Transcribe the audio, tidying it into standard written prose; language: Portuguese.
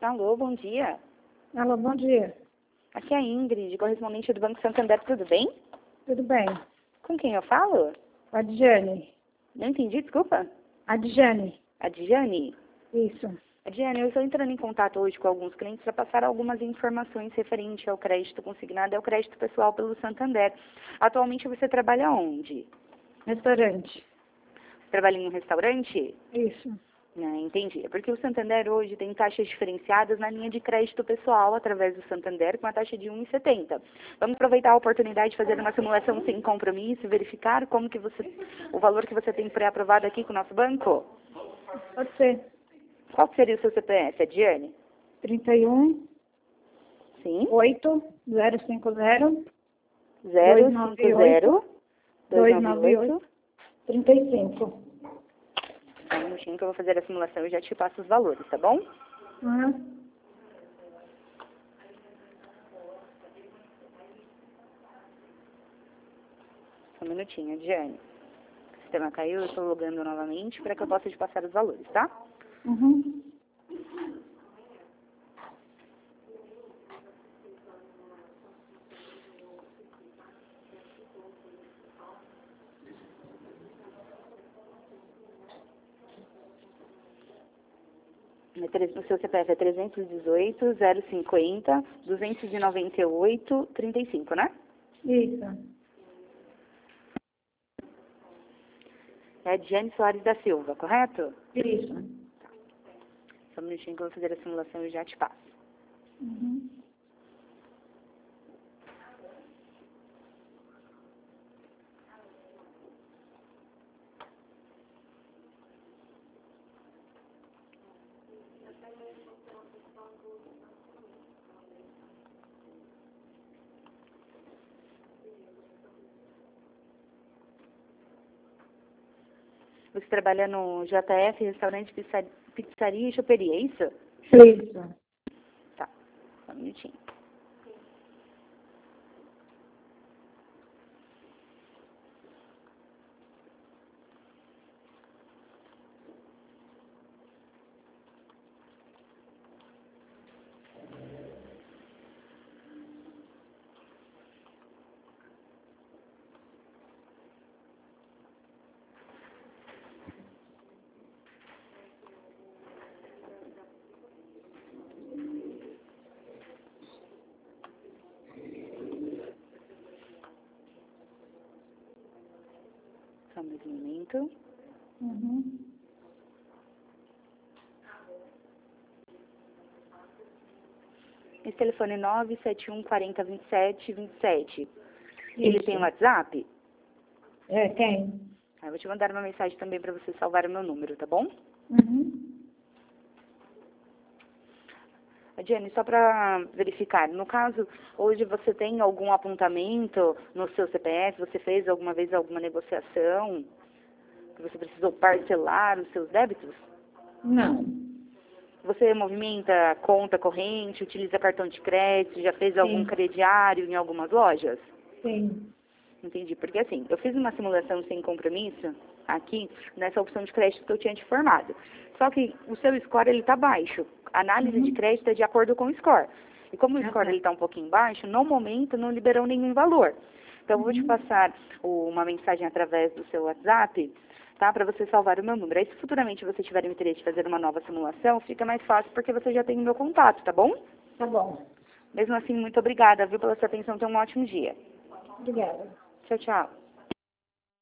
Alô, bom dia. Alô, bom dia. Aqui é a Ingrid, correspondente do Banco Santander, tudo bem? Tudo bem? Com quem eu falo? A Adjane. Não entendi, desculpa. Adjane. A Djane? Isso. Adjane, eu estou entrando em contato hoje com alguns clientes para passar algumas informações referentes ao crédito consignado e ao crédito pessoal pelo Santander. Atualmente você trabalha onde? Restaurante. Você trabalha em um restaurante? Isso. Entendi. É porque o Santander hoje tem taxas diferenciadas na linha de crédito pessoal através do Santander com a taxa de 1,70. Vamos aproveitar a oportunidade de fazer uma simulação sem compromisso, verificar como que o valor que você tem pré-aprovado aqui com o nosso banco? Pode ser. Qual que seria o seu CPF, Adjane? 31 Sim. 8 050 050 298 35. Só um minutinho que eu vou fazer a simulação e já te passo os valores, tá bom? Uhum. Só um minutinho, Adjane. O sistema caiu, eu estou logando novamente para que eu possa te passar os valores, tá? Uhum. O seu CPF é 318 050 298 35, né? Isso. É Adjane Soares da Silva, correto? Isso. Só um minutinho que eu vou fazer a simulação e já te passo. Uhum. Você trabalha no JF, restaurante, pizzaria e choperia, é isso? Isso. Tá, só um minutinho. Só mais um momento. Uhum. Esse telefone é 971 40 27 27. Ele Isso. tem WhatsApp? É, tem. Eu vou te mandar uma mensagem também para você salvar o meu número, tá bom? Uhum. Jenny, só para verificar, no caso, hoje você tem algum apontamento no seu CPF? Você fez alguma vez alguma negociação? Que você precisou parcelar os seus débitos? Não. Você movimenta conta corrente, utiliza cartão de crédito, já fez algum Sim. crediário em algumas lojas? Sim. Entendi, porque assim, eu fiz uma simulação sem compromisso aqui nessa opção de crédito que eu tinha te informado. Só que o seu score ele está baixo. A análise de crédito é de acordo com o score. E como o score ele está um pouquinho baixo, no momento não liberou nenhum valor. Então eu vou te passar uma mensagem através do seu WhatsApp, tá? Para você salvar o meu número. Aí se futuramente você tiver interesse de fazer uma nova simulação, fica mais fácil porque você já tem o meu contato, tá bom? Tá bom. Mesmo assim, muito obrigada, viu, pela sua atenção. Tenha um ótimo dia. Obrigada. Tchau, tchau.